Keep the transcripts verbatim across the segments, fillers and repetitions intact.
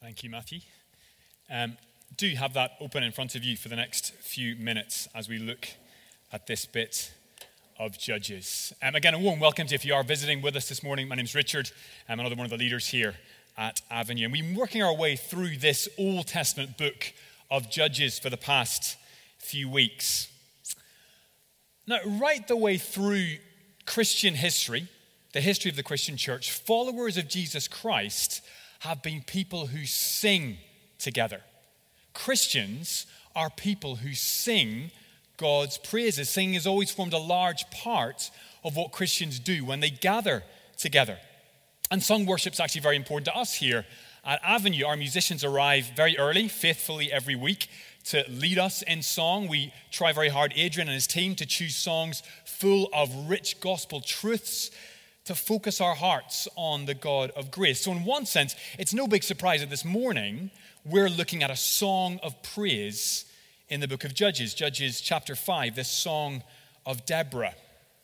Thank you, Matthew. Um, do have that open in front of you for the next few minutes as we look at this bit of Judges. Um, again, a warm welcome to you if you are visiting with us this morning. My name's Richard. I'm another one of the leaders here at Avenue. And we've been working our way through this Old Testament book of Judges for the past few weeks. Now, right the way through Christian history, the history of the Christian church, followers of Jesus Christ have been people who sing together. Christians are people who sing God's praises. Singing has always formed a large part of what Christians do when they gather together. And song worship is actually very important to us here at Avenue. Our musicians arrive very early, faithfully every week, to lead us in song. We try very hard, Adrian and his team, to choose songs full of rich gospel truths to focus our hearts on the God of grace. So in one sense, it's no big surprise that this morning we're looking at a song of praise in the book of Judges, Judges chapter five, this song of Deborah.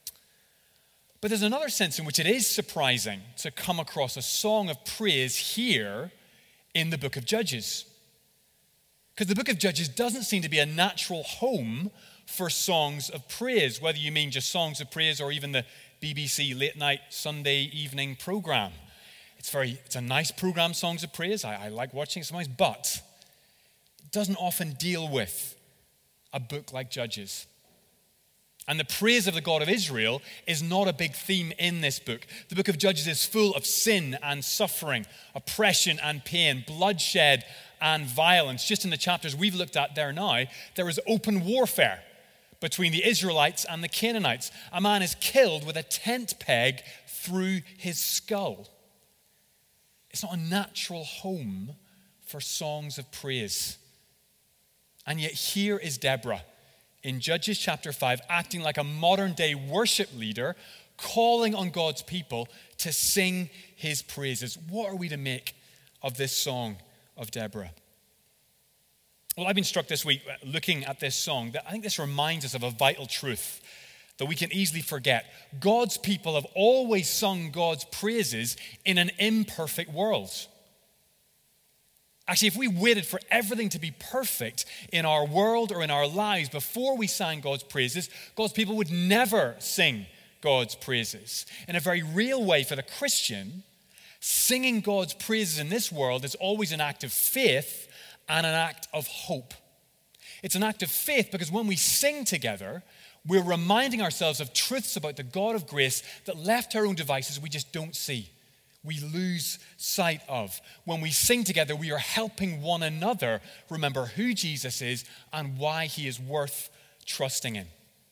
But there's another sense in which it is surprising to come across a song of praise here in the book of Judges. Because the book of Judges doesn't seem to be a natural home for songs of praise, whether you mean just songs of praise or even the B B C late night Sunday evening program. It's very, it's a nice program, Songs of Praise. I, I like watching it sometimes, but it doesn't often deal with a book like Judges. And the praise of the God of Israel is not a big theme in this book. The book of Judges is full of sin and suffering, oppression and pain, bloodshed and violence. Just in the chapters we've looked at there now, there is open warfare between the Israelites and the Canaanites. A man is killed with a tent peg through his skull. It's not a natural home for songs of praise. And yet here is Deborah in Judges chapter five, acting like a modern day worship leader, calling on God's people to sing his praises. What are we to make of this song of Deborah? Well, I've been struck this week looking at this song that I think this reminds us of a vital truth that we can easily forget. God's people have always sung God's praises in an imperfect world. Actually, if we waited for everything to be perfect in our world or in our lives before we sang God's praises, God's people would never sing God's praises. In a very real way for the Christian, singing God's praises in this world is always an act of faith and an act of hope. It's an act of faith because when we sing together, we're reminding ourselves of truths about the God of grace that left to our own devices we just don't see. We lose sight of. When we sing together, we are helping one another remember who Jesus is and why he is worth trusting in.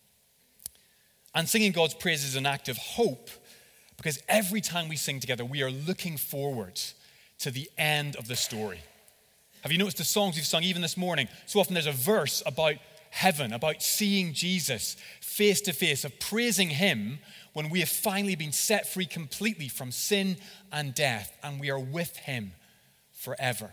And singing God's praise is an act of hope because every time we sing together, we are looking forward to the end of the story. Have you noticed the songs we've sung even this morning? So often there's a verse about heaven, about seeing Jesus face to face, of praising him when we have finally been set free completely from sin and death, and we are with him forever.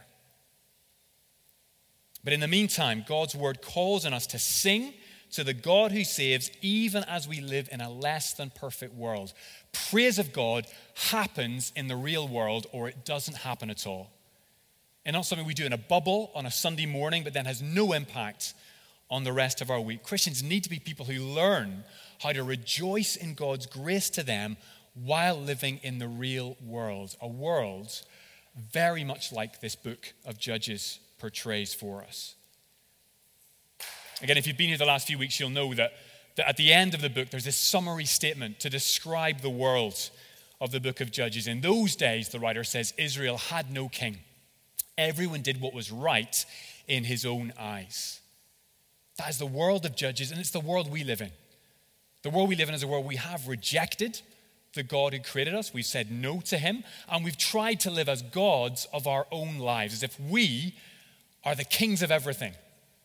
But in the meantime, God's word calls on us to sing to the God who saves, even as we live in a less than perfect world. Praise of God happens in the real world, or it doesn't happen at all. And not something we do in a bubble on a Sunday morning, but then has no impact on the rest of our week. Christians need to be people who learn how to rejoice in God's grace to them while living in the real world. A world very much like this book of Judges portrays for us. Again, if you've been here the last few weeks, you'll know that, that at the end of the book, there's this summary statement to describe the world of the book of Judges. In those days, the writer says, Israel had no king. Everyone did what was right in his own eyes. That is the world of Judges, and it's the world we live in. The world we live in is a world we have rejected the God who created us. We've said no to him, and we've tried to live as gods of our own lives, as if we are the kings of everything.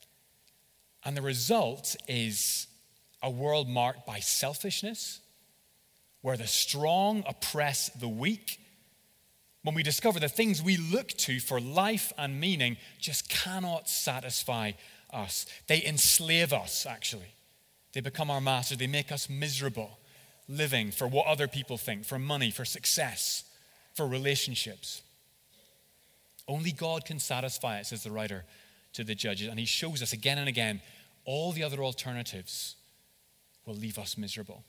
And the result is a world marked by selfishness, where the strong oppress the weak. When we discover the things we look to for life and meaning just cannot satisfy us. They enslave us, actually. They become our masters. They make us miserable, living for what other people think, for money, for success, for relationships. Only God can satisfy it, says the writer to the Judges. And he shows us again and again, all the other alternatives will leave us miserable.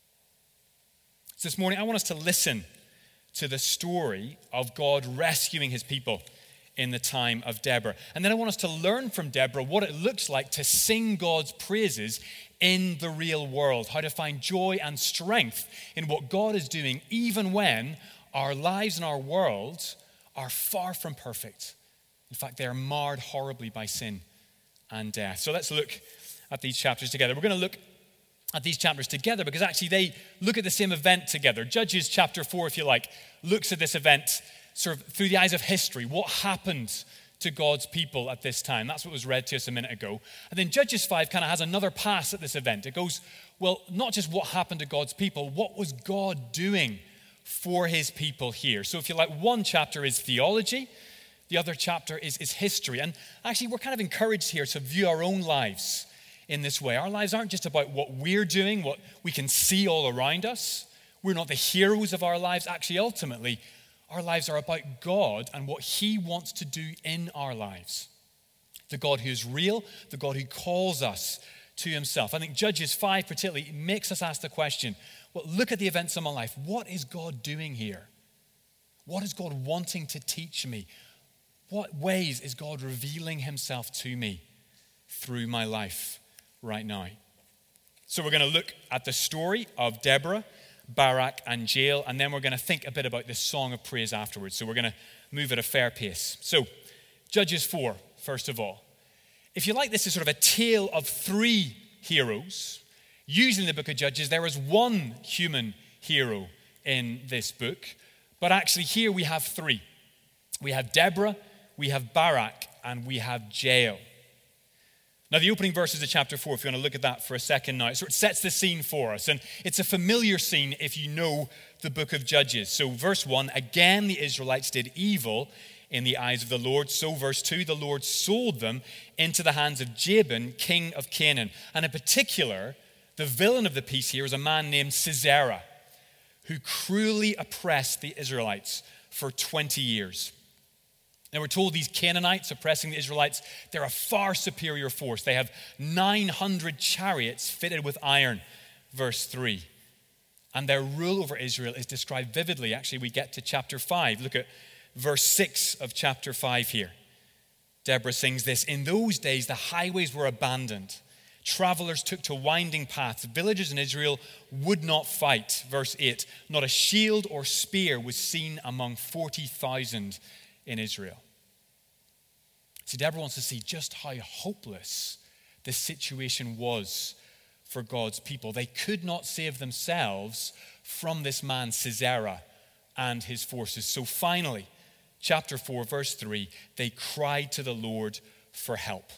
So this morning, I want us to listen to the story of God rescuing his people in the time of Deborah. And then I want us to learn from Deborah what it looks like to sing God's praises in the real world, how to find joy and strength in what God is doing, even when our lives and our world are far from perfect. In fact, they are marred horribly by sin and death. So let's look at these chapters together. We're going to look at these chapters together because actually they look at the same event together. Judges chapter four, if you like, looks at this event sort of through the eyes of history. What happened to God's people at this time? That's what was read to us a minute ago. And then Judges five kind of has another pass at this event. It goes, well, not just what happened to God's people, what was God doing for his people here? So if you like, one chapter is theology, the other chapter is, is history. And actually, we're kind of encouraged here to view our own lives in this way. Our lives aren't just about what we're doing, what we can see all around us. We're not the heroes of our lives. Actually, ultimately, our lives are about God and what he wants to do in our lives. The God who is real, the God who calls us to himself. I think Judges five particularly makes us ask the question, well, look at the events of my life. What is God doing here? What is God wanting to teach me? What ways is God revealing himself to me through my life right now? So we're going to look at the story of Deborah, Barak, and Jael, and then we're going to think a bit about this song of praise afterwards. So we're going to move at a fair pace. So, Judges four, first of all. If you like, this is sort of a tale of three heroes. Usually in the book of Judges, there is one human hero in this book, but actually here we have three. We have Deborah, we have Barak, and we have Jael. Now, the opening verses of chapter four, if you want to look at that for a second now, it sort of sets the scene for us. And it's a familiar scene if you know the book of Judges. So verse one, again the Israelites did evil in the eyes of the Lord. So verse two, the Lord sold them into the hands of Jabin, king of Canaan. And in particular, the villain of the piece here is a man named Sisera, who cruelly oppressed the Israelites for twenty years. Now we're told these Canaanites oppressing the Israelites, they're a far superior force. They have nine hundred chariots fitted with iron, verse three. And their rule over Israel is described vividly. Actually, we get to chapter five. Look at verse six of chapter five here. Deborah sings this, in those days the highways were abandoned. Travelers took to winding paths. Villagers in Israel would not fight. Verse eight, not a shield or spear was seen among forty thousand in Israel. See, Deborah wants to see just how hopeless the situation was for God's people. They could not save themselves from this man Sisera and his forces. So finally, chapter four, verse three, they cried to the Lord for help.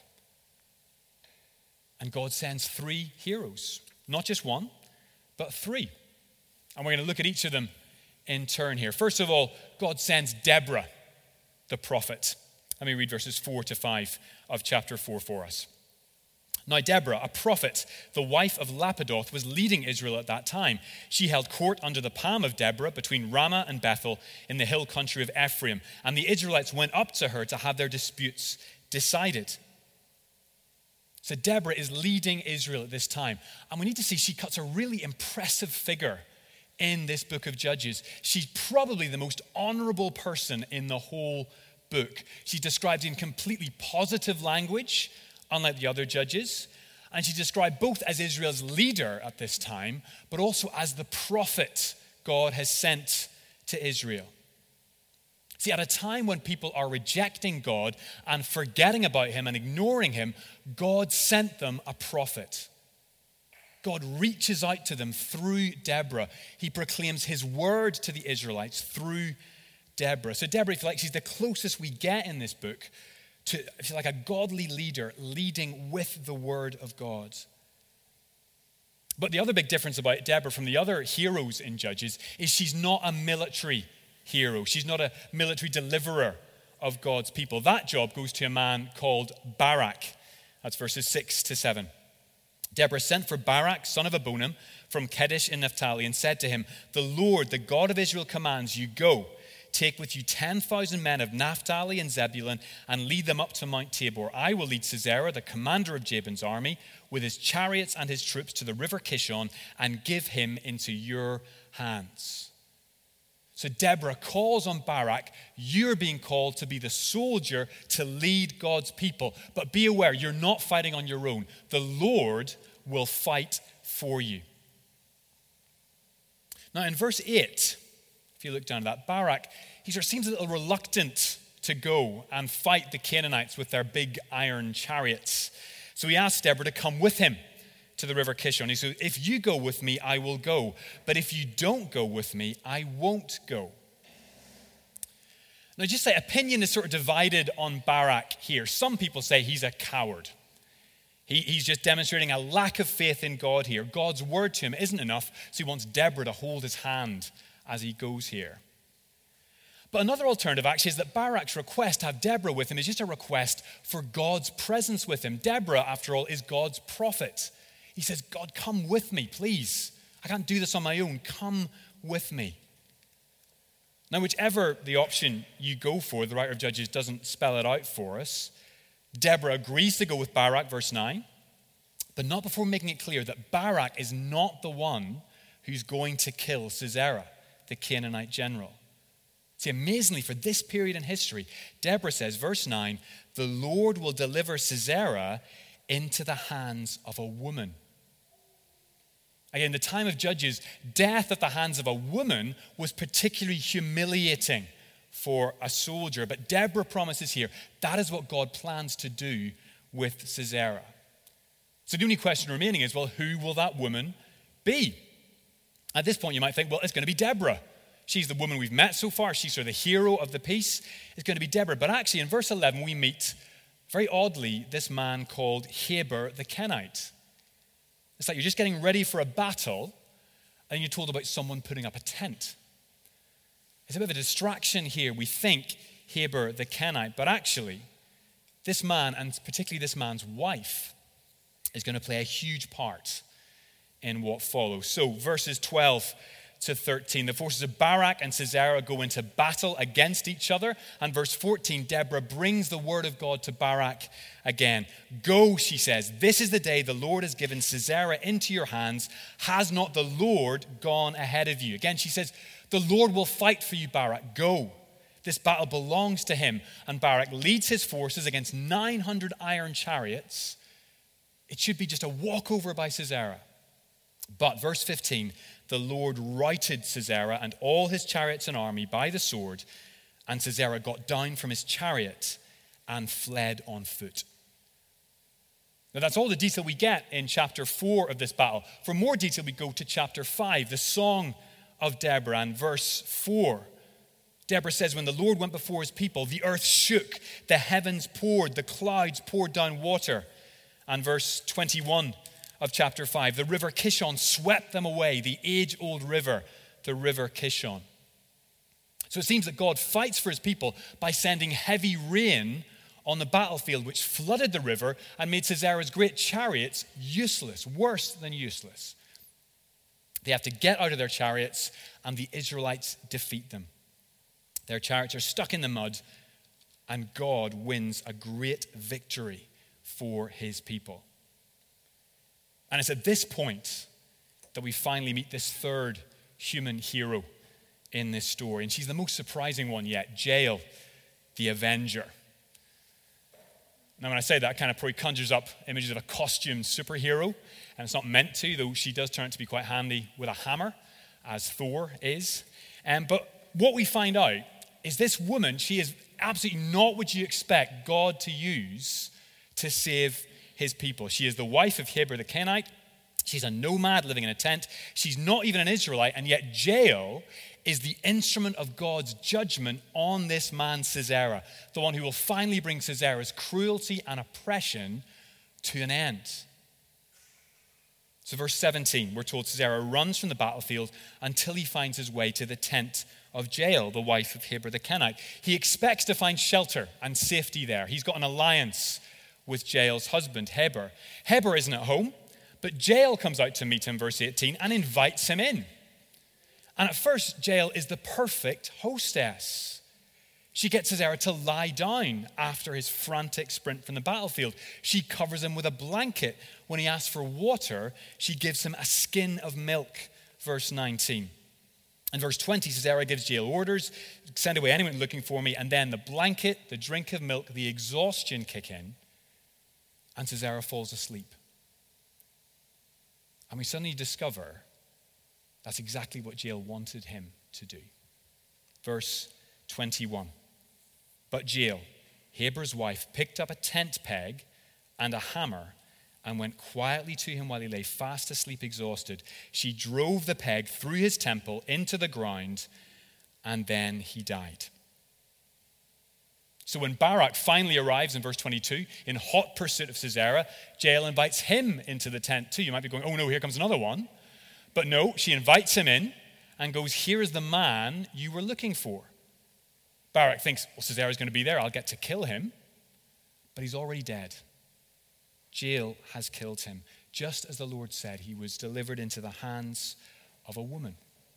And God sends three heroes, not just one, but three. And we're going to look at each of them in turn here. First of all, God sends Deborah, the prophet. Let me read verses four to five of chapter four for us. Now Deborah, a prophet, the wife of Lapidoth, was leading Israel at that time. She held court under the palm of Deborah between Ramah and Bethel in the hill country of Ephraim. And the Israelites went up to her to have their disputes decided. So Deborah is leading Israel at this time. And we need to see she cuts a really impressive figure in this book of Judges. She's probably the most honorable person in the whole book. She's described in completely positive language, unlike the other judges. And she's described both as Israel's leader at this time, but also as the prophet God has sent to Israel. See, at a time when people are rejecting God and forgetting about him and ignoring him, God sent them a prophet. God reaches out to them through Deborah. He proclaims his word to the Israelites through Deborah. So Deborah, if you like, she's the closest we get in this book to, if you like, a godly leader leading with the word of God. But the other big difference about Deborah from the other heroes in Judges is she's not a military hero. She's not a military deliverer of God's people. That job goes to a man called Barak. That's verses six to seven. Deborah sent for Barak, son of Abonam, from Kedesh in Naphtali, and said to him, the Lord, the God of Israel, commands you, go, take with you ten thousand men of Naphtali and Zebulun and lead them up to Mount Tabor. I will lead Sisera, the commander of Jabin's army, with his chariots and his troops to the river Kishon and give him into your hands. So Deborah calls on Barak, you're being called to be the soldier to lead God's people. But be aware, you're not fighting on your own. The Lord will fight for you. Now in verse eight, if you look down at that, Barak, he sort of seems a little reluctant to go and fight the Canaanites with their big iron chariots. So he asks Deborah to come with him to the river Kishon. He says, if you go with me, I will go. But if you don't go with me, I won't go. Now just say opinion is sort of divided on Barak here. Some people say he's a coward. He, he's just demonstrating a lack of faith in God here. God's word to him isn't enough, so he wants Deborah to hold his hand as he goes here. But another alternative actually is that Barak's request to have Deborah with him is just a request for God's presence with him. Deborah, after all, is God's prophet. He says, God, come with me, please. I can't do this on my own. Come with me. Now, whichever the option you go for, the writer of Judges doesn't spell it out for us. Deborah agrees to go with Barak, verse nine, but not before making it clear that Barak is not the one who's going to kill Sisera, the Canaanite general. See, amazingly, for this period in history, Deborah says, verse nine, the Lord will deliver Sisera into the hands of a woman. Again, in the time of Judges, death at the hands of a woman was particularly humiliating for a soldier. But Deborah promises here, that is what God plans to do with Sisera. So the only question remaining is, well, who will that woman be? At this point, you might think, well, it's going to be Deborah. She's the woman we've met so far. She's sort of the hero of the piece. It's going to be Deborah. But actually, in verse eleven, we meet, very oddly, this man called Heber the Kenite. It's like you're just getting ready for a battle, and you're told about someone putting up a tent. It's a bit of a distraction here. We think Heber the Kenite, but actually, this man, and particularly this man's wife, is going to play a huge part in what follows. So, verses twelve to thirteen, the forces of Barak and Sisera go into battle against each other. And verse fourteen, Deborah brings the word of God to Barak again. Go, she says, this is the day the Lord has given Sisera into your hands. Has not the Lord gone ahead of you? Again, she says, the Lord will fight for you, Barak. Go. This battle belongs to him. And Barak leads his forces against nine hundred iron chariots. It should be just a walkover by Sisera. But verse fifteen, the Lord routed Sisera and all his chariots and army by the sword, and Sisera got down from his chariot and fled on foot. Now that's all the detail we get in chapter four of this battle. For more detail, we go to chapter five, the Song of Deborah, and verse four. Deborah says, when the Lord went before his people, the earth shook, the heavens poured, the clouds poured down water. And verse twenty-one of chapter five, the river Kishon swept them away, the age-old river, the river Kishon. So it seems that God fights for his people by sending heavy rain on the battlefield, which flooded the river and made Sisera's great chariots useless, worse than useless. They have to get out of their chariots, and the Israelites defeat them. Their chariots are stuck in the mud, and God wins a great victory for his people. And it's at this point that we finally meet this third human hero in this story. And she's the most surprising one yet, Jael, the Avenger. Now, when I say that, it kind of probably conjures up images of a costumed superhero. And it's not meant to, though she does turn out to be quite handy with a hammer, as Thor is. Um, but what we find out is this woman, she is absolutely not what you expect God to use to save his people. She is the wife of Heber the Kenite. She's a nomad living in a tent. She's not even an Israelite, and yet Jael is the instrument of God's judgment on this man Sisera, the one who will finally bring Sisera's cruelty and oppression to an end. So verse seventeen, we're told Sisera runs from the battlefield until he finds his way to the tent of Jael, the wife of Heber the Kenite. He expects to find shelter and safety there. He's got an alliance with Jael's husband, Heber. Heber isn't at home, but Jael comes out to meet him, verse eighteen, and invites him in. And at first, Jael is the perfect hostess. She gets Sisera to lie down after his frantic sprint from the battlefield. She covers him with a blanket. When he asks for water, she gives him a skin of milk, verse nineteen. In verse twenty, Sisera gives Jael orders, send away anyone looking for me, and then the blanket, the drink of milk, the exhaustion kick in, and Sisera falls asleep. And we suddenly discover that's exactly what Jael wanted him to do. Verse twenty-one. But Jael, Heber's wife, picked up a tent peg and a hammer and went quietly to him while he lay fast asleep, exhausted. She drove the peg through his temple into the ground, and then he died. So when Barak finally arrives in verse twenty-two, in hot pursuit of Sisera, Jael invites him into the tent too. You might be going, oh no, here comes another one. But no, she invites him in and goes, here is the man you were looking for. Barak thinks, well, Sisera's going to be there. I'll get to kill him. But he's already dead. Jael has killed him. Just as the Lord said, he was delivered into the hands of a woman.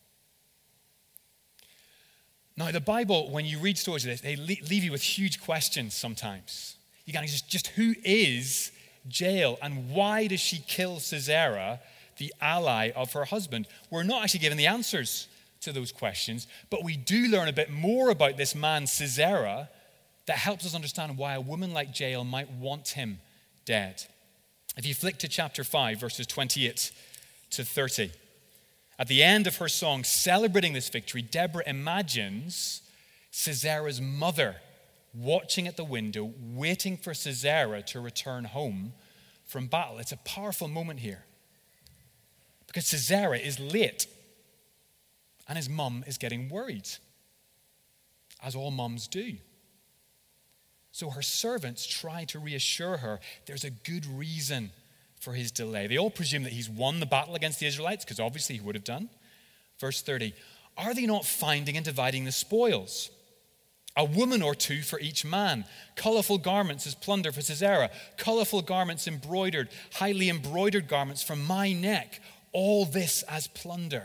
Now, the Bible, when you read stories of this, they leave you with huge questions sometimes. You kind of just, just who is Jael and why does she kill Sisera, the ally of her husband? We're not actually given the answers to those questions, but we do learn a bit more about this man, Sisera, that helps us understand why a woman like Jael might want him dead. If you flick to chapter five, verses twenty-eight to thirty, at the end of her song celebrating this victory, Deborah imagines Sisera's mother watching at the window, waiting for Sisera to return home from battle. It's a powerful moment here because Sisera is late and his mum is getting worried, as all mums do. So her servants try to reassure her there's a good reason for his delay. They all presume that he's won the battle against the Israelites, because obviously he would have done. Verse thirty, are they not finding and dividing the spoils? A woman or two for each man. Colorful garments as plunder for Sisera. Colorful garments embroidered, highly embroidered garments from my neck. All this as plunder.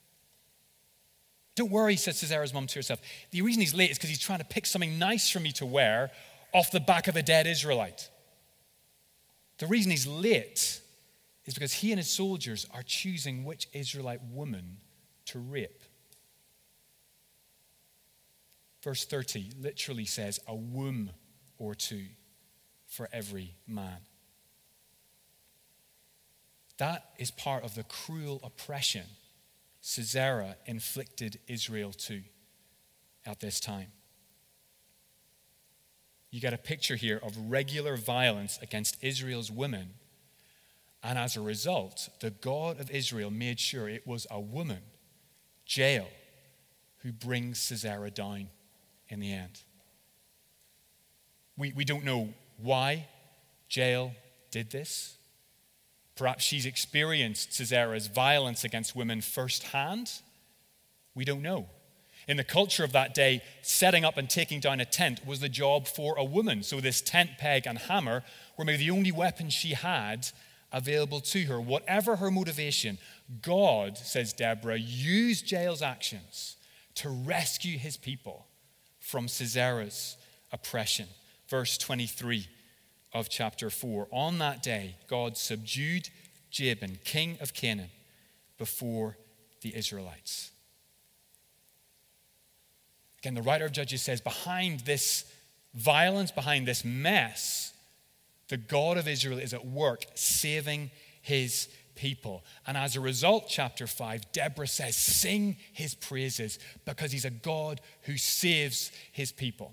Don't worry, said Sisera's mum to herself. The reason he's late is because he's trying to pick something nice for me to wear off the back of a dead Israelite. The reason he's late is because he and his soldiers are choosing which Israelite woman to rape. Verse thirty literally says, a womb or two for every man. That is part of the cruel oppression Sisera inflicted Israel to at this time. You get a picture here of regular violence against Israel's women. And as a result, the God of Israel made sure it was a woman, Jael, who brings Sisera down in the end. We, we don't know why Jael did this. Perhaps she's experienced Sisera's violence against women firsthand. We don't know. In the culture of that day, setting up and taking down a tent was the job for a woman. So this tent peg and hammer were maybe the only weapons she had available to her. Whatever her motivation, God, says Deborah, used Jael's actions to rescue his people from Sisera's oppression. Verse twenty-three of chapter four. On that day, God subdued Jabin, king of Canaan, before the Israelites. Again, the writer of Judges says, behind this violence, behind this mess, the God of Israel is at work saving his people. And as a result, chapter five, Deborah says, sing his praises because he's a God who saves his people.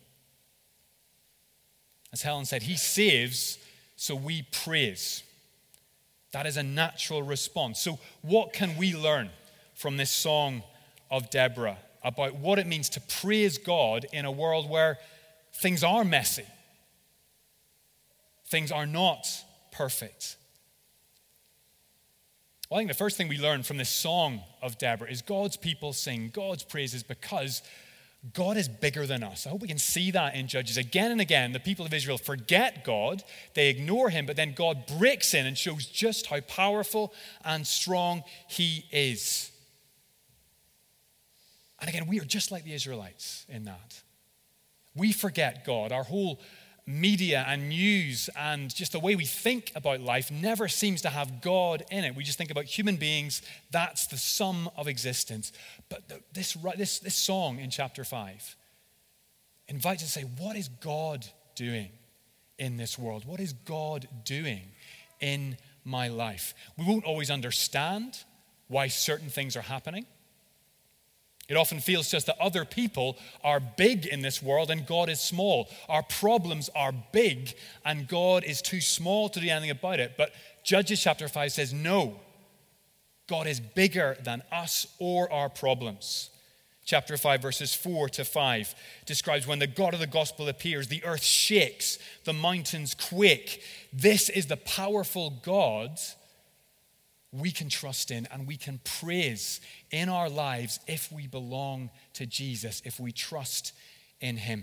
As Helen said, he saves, so we praise. That is a natural response. So what can we learn from this song of Deborah about what it means to praise God in a world where things are messy? Things are not perfect. Well, I think the first thing we learn from this song of Deborah is God's people sing God's praises because God is bigger than us. I hope we can see that in Judges. Again and again, the people of Israel forget God, they ignore him, but then God breaks in and shows just how powerful and strong he is. And again, we are just like the Israelites in that. We forget God. Our whole media and news and just the way we think about life never seems to have God in it. We just think about human beings. That's the sum of existence. But the, this, this, this song in chapter five invites us to say, what is God doing in this world? What is God doing in my life? We won't always understand why certain things are happening. It often feels just that other people are big in this world and God is small. Our problems are big and God is too small to do anything about it. But Judges chapter five says, no, God is bigger than us or our problems. Chapter five, verses four to five describes when the God of the gospel appears, the earth shakes, the mountains quake. This is the powerful God we can trust in and we can praise in our lives if we belong to Jesus, if we trust in him.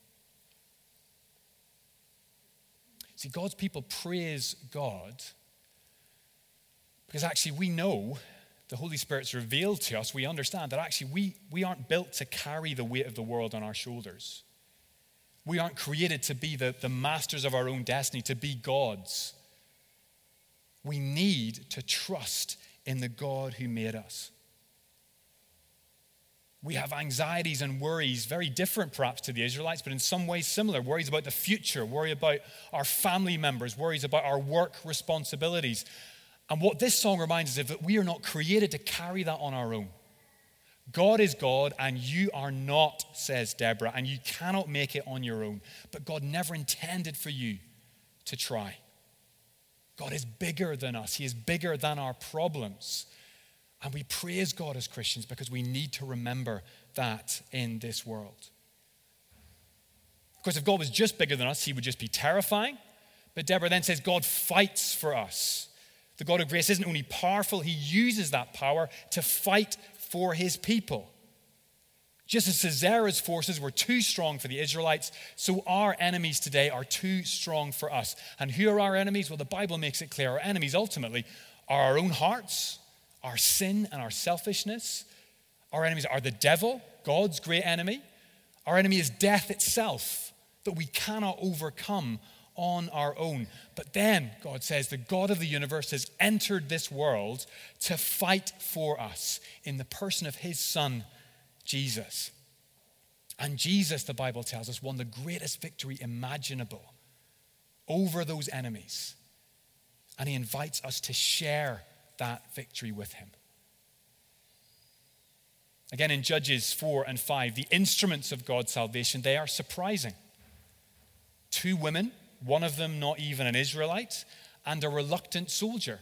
See, God's people praise God because actually we know, the Holy Spirit's revealed to us, we understand that actually we, we aren't built to carry the weight of the world on our shoulders. We aren't created to be the, the masters of our own destiny, to be gods. We need to trust in the God who made us. We have anxieties and worries, very different perhaps to the Israelites, but in some ways similar. Worries about the future, worry about our family members, worries about our work responsibilities. And what this song reminds us of, that we are not created to carry that on our own. God is God and you are not, says Deborah, and you cannot make it on your own. But God never intended for you to try. God is bigger than us. He is bigger than our problems. And we praise God as Christians because we need to remember that in this world. Of course, if God was just bigger than us, he would just be terrifying. But Deborah then says God fights for us. The God of grace isn't only powerful, he uses that power to fight for his people. Just as Sisera's forces were too strong for the Israelites, so our enemies today are too strong for us. And who are our enemies? Well, the Bible makes it clear. Our enemies ultimately are our own hearts, our sin and our selfishness. Our enemies are the devil, God's great enemy. Our enemy is death itself that we cannot overcome on our own. But then, God says, the God of the universe has entered this world to fight for us in the person of his Son, Jesus. And Jesus, the Bible tells us, won the greatest victory imaginable over those enemies. And he invites us to share that victory with him. Again, in Judges four and five, the instruments of God's salvation, they are surprising. Two women, one of them not even an Israelite, and a reluctant soldier.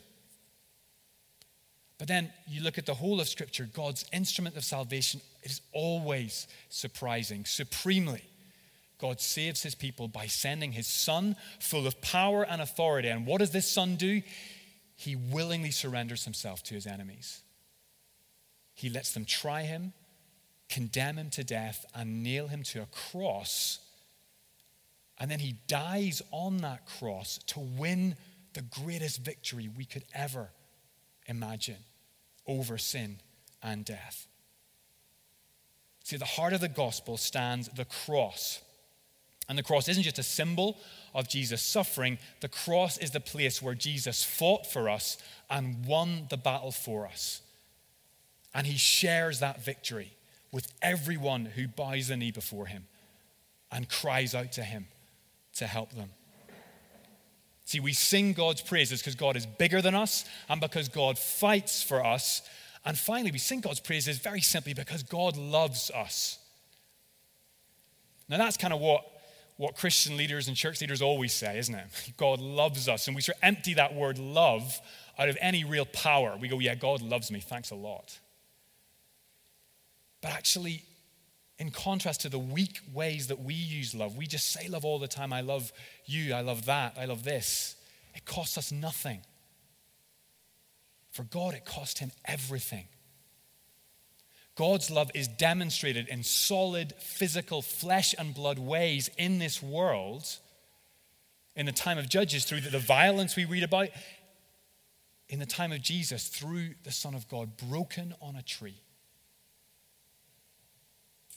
But then you look at the whole of Scripture, God's instrument of salvation is always surprising. Supremely, God saves his people by sending his Son full of power and authority. And what does this Son do? He willingly surrenders himself to his enemies. He lets them try him, condemn him to death, and nail him to a cross. And then he dies on that cross to win the greatest victory we could ever imagine over sin and death. See, at the heart of the gospel stands the cross. And the cross isn't just a symbol of Jesus' suffering. The cross is the place where Jesus fought for us and won the battle for us. And he shares that victory with everyone who bows the knee before him and cries out to him to help them. See, we sing God's praises because God is bigger than us and because God fights for us. And finally, we sing God's praises very simply because God loves us. Now, that's kind of what, what Christian leaders and church leaders always say, isn't it? God loves us. And we sort of empty that word love out of any real power. We go, yeah, God loves me. Thanks a lot. But actually, in contrast to the weak ways that we use love, we just say love all the time. I love you, I love that, I love this. It costs us nothing. For God, it cost him everything. God's love is demonstrated in solid, physical, flesh and blood ways in this world, in the time of Judges, through the violence we read about, in the time of Jesus, through the Son of God, broken on a tree.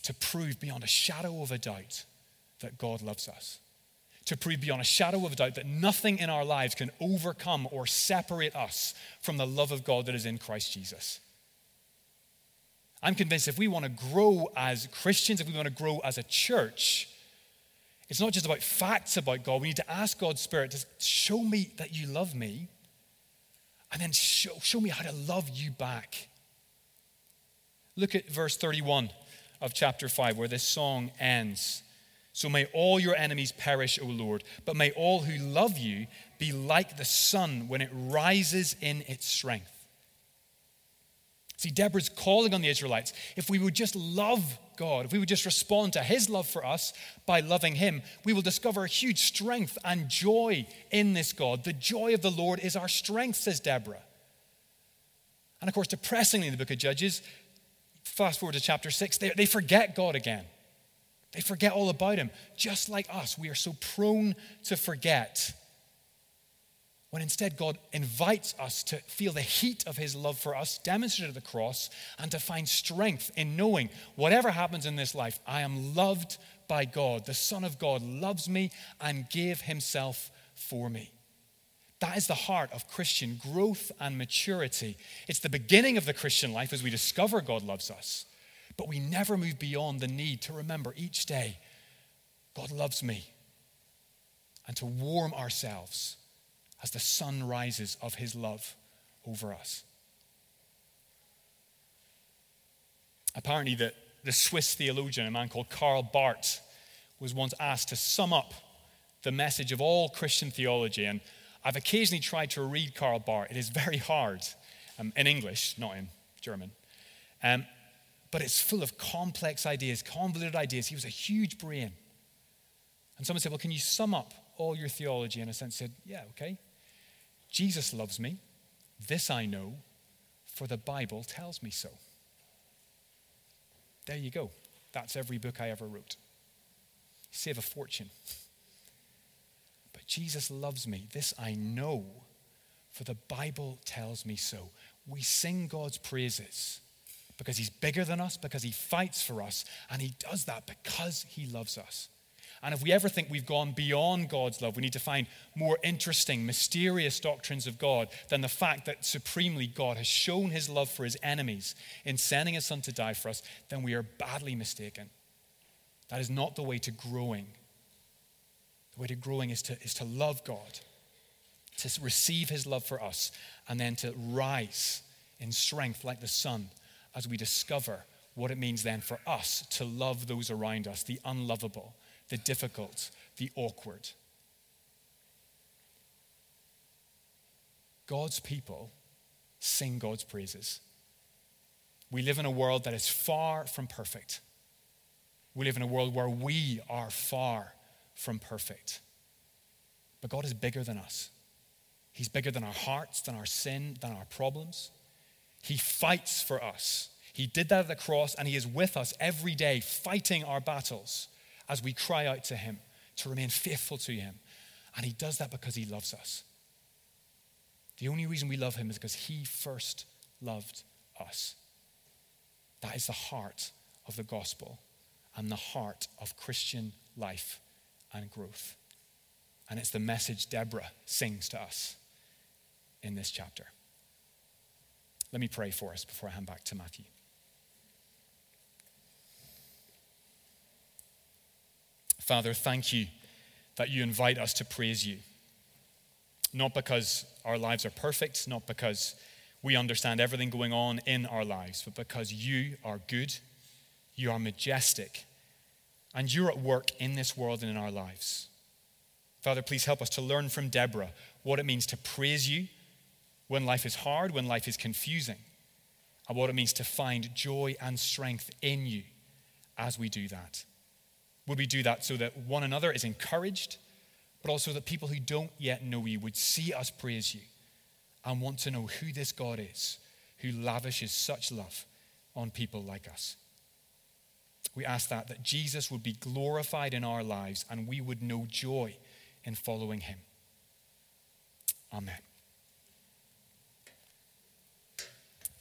to prove beyond a shadow of a doubt that God loves us. To prove beyond a shadow of a doubt that nothing in our lives can overcome or separate us from the love of God that is in Christ Jesus. I'm convinced if we want to grow as Christians, if we want to grow as a church, it's not just about facts about God. We need to ask God's Spirit to show me that you love me, and then show, show me how to love you back. Look at verse thirty-one of chapter five, where this song ends. So may all your enemies perish, O Lord, but may all who love you be like the sun when it rises in its strength. See, Deborah's calling on the Israelites. If we would just love God, if we would just respond to his love for us by loving him, we will discover a huge strength and joy in this God. The joy of the Lord is our strength, says Deborah. And of course, depressingly in the book of Judges, fast forward to chapter six, they, they forget God again. They forget all about him. Just like us, we are so prone to forget. When instead God invites us to feel the heat of his love for us demonstrated at the cross and to find strength in knowing whatever happens in this life, I am loved by God. The Son of God loves me and gave himself for me. That is the heart of Christian growth and maturity. It's the beginning of the Christian life as we discover God loves us. But we never move beyond the need to remember each day, God loves me, and to warm ourselves as the sun rises of his love over us. Apparently, the, the Swiss theologian, a man called Karl Barth, was once asked to sum up the message of all Christian theology. And I've occasionally tried to read Karl Barth. It is very hard um, in English, not in German. Um, But it's full of complex ideas, convoluted ideas. He was a huge brain. And someone said, well, can you sum up all your theology? And I said, yeah, okay. Jesus loves me. This I know, for the Bible tells me so. There you go. That's every book I ever wrote. Save a fortune. But Jesus loves me. This I know, for the Bible tells me so. We sing God's praises because he's bigger than us, because he fights for us, and he does that because he loves us. And if we ever think we've gone beyond God's love, we need to find more interesting, mysterious doctrines of God than the fact that supremely God has shown his love for his enemies in sending his son to die for us, then we are badly mistaken. That is not the way to growing. The way to growing is to, is to love God, to receive his love for us, and then to rise in strength like the sun as we discover what it means then for us to love those around us, the unlovable, the difficult, the awkward. God's people sing God's praises. We live in a world that is far from perfect. We live in a world where we are far from perfect. But God is bigger than us. He's bigger than our hearts, than our sin, than our problems. He fights for us. He did that at the cross, and he is with us every day fighting our battles as we cry out to him to remain faithful to him. And he does that because he loves us. The only reason we love him is because he first loved us. That is the heart of the gospel and the heart of Christian life and growth. And it's the message Deborah sings to us in this chapter. Let me pray for us before I hand back to Matthew. Father, thank you that you invite us to praise you. Not because our lives are perfect, not because we understand everything going on in our lives, but because you are good, you are majestic, and you're at work in this world and in our lives. Father, please help us to learn from Deborah what it means to praise you when life is hard, when life is confusing, and what it means to find joy and strength in you as we do that. Would we do that so that one another is encouraged, but also that people who don't yet know you would see us praise you and want to know who this God is who lavishes such love on people like us. We ask that, that Jesus would be glorified in our lives and we would know joy in following him. Amen.